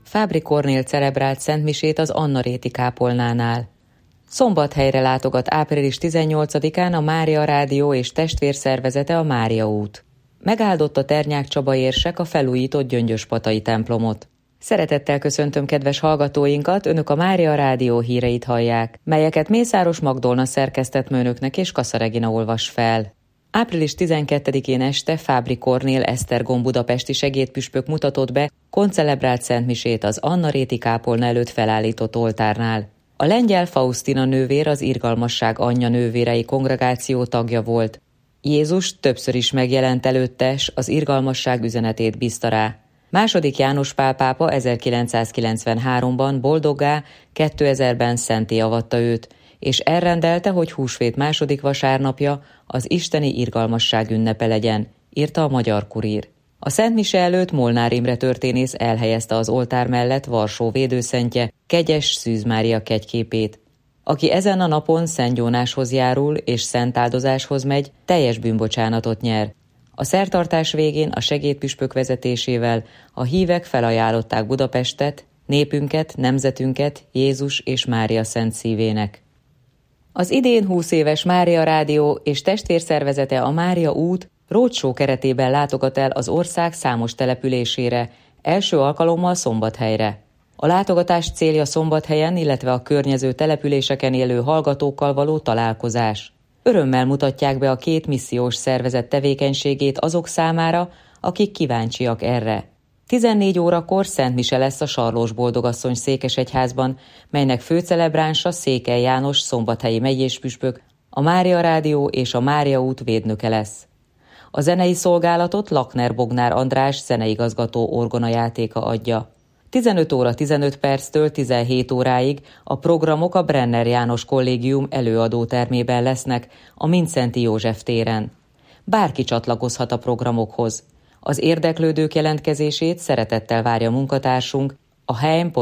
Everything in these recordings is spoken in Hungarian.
Fábry Kornél celebrált szentmisét az Anna-réti kápolnánál. Szombathelyre látogat április 18-án a Mária Rádió és testvérszervezete a Mária út. Megáldotta Ternyák Csaba érsek a felújított Gyöngyöspatai templomot. Szeretettel köszöntöm kedves hallgatóinkat, Önök a Mária Rádió híreit hallják, melyeket Mészáros Magdolna szerkesztett önöknek és Kassa Regina olvas fel. Április 12-én este Fábry Kornél Esztergom budapesti segédpüspök mutatott be koncelebrált szentmisét az Anna-réti kápolna előtt felállított oltárnál. A lengyel Faustina nővér az Irgalmasság Anyja nővérei kongregáció tagja volt. Jézus többször is megjelent előtte, s az irgalmasság üzenetét bízta rá. II. János Pál pápa 1993-ban boldoggá, 2000-ben szenté avatta őt, és elrendelte, hogy húsvét második vasárnapja az isteni irgalmasság ünnepe legyen, írta a Magyar Kurír. A Szent Mise előtt Molnár Imre történész elhelyezte az oltár mellett Varsó védőszentje, Kegyes Szűz Mária kegyképét. Aki ezen a napon szentgyónáshoz járul és szentáldozáshoz megy, teljes bűnbocsánatot nyer. A szertartás végén a segédpüspök vezetésével a hívek felajánlották Budapestet, népünket, nemzetünket Jézus és Mária szent szívének. Az idén 20 éves Mária Rádió és testvérszervezete a Mária út roadshow keretében látogat el az ország számos településére, első alkalommal Szombathelyre. A látogatás célja Szombathelyen, illetve a környező településeken élő hallgatókkal való találkozás. Örömmel mutatják be a két missziós szervezet tevékenységét azok számára, akik kíváncsiak erre. 14 órakor szentmise lesz a Sarlós Boldogasszony székesegyházban, melynek főcelebránsa Székely János szombathelyi megyéspüspök, a Mária Rádió és a Mária út védnöke lesz. A zenei szolgálatot Lakner Bognár András zeneigazgató orgonajátéka adja. 15 óra 15 perctől 17 óráig a programok a Brenner János Kollégium előadótermében lesznek a Mindszenty József téren. Bárki csatlakozhat a programokhoz. Az érdeklődők jelentkezését szeretettel várja munkatársunk a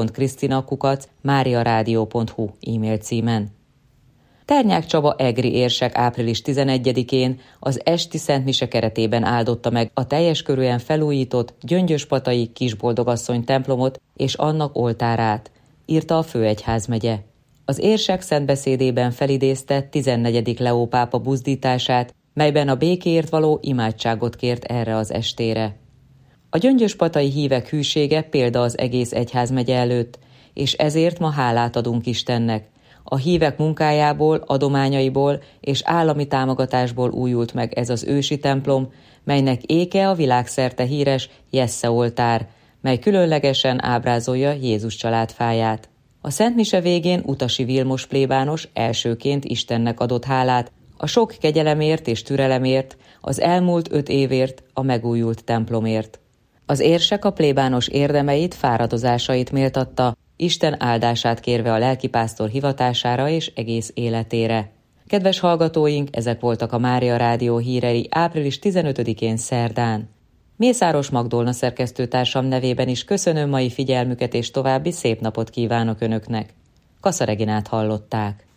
heim.kristina@mariaradio.hu e-mail címen. Ternyák Csaba egri érsek április 11-én az esti szentmise keretében áldotta meg a teljes körűen felújított Gyöngyöspatai Kisboldogasszony templomot és annak oltárát, írta a Főegyházmegye. Az érsek szentbeszédében felidézte 14. Leó pápa buzdítását, melyben a békéért való imádságot kért erre az estére. A gyöngyöspatai hívek hűsége példa az egész egyházmegye előtt, és ezért ma hálát adunk Istennek. A hívek munkájából, adományaiból és állami támogatásból újult meg ez az ősi templom, melynek éke a világszerte híres Jessze oltár, mely különlegesen ábrázolja Jézus családfáját. A szentmise végén Utasi Vilmos plébános elsőként Istennek adott hálát a sok kegyelemért és türelemért, az elmúlt 5 évért, a megújult templomért. Az érsek a plébános érdemeit, fáradozásait méltatta, Isten áldását kérve a lelkipásztor hivatására és egész életére. Kedves hallgatóink, ezek voltak a Mária Rádió hírei április 15-én szerdán. Mészáros Magdolna szerkesztőtársam nevében is köszönöm mai figyelmüket és további szép napot kívánok Önöknek. Kassa Reginát hallották.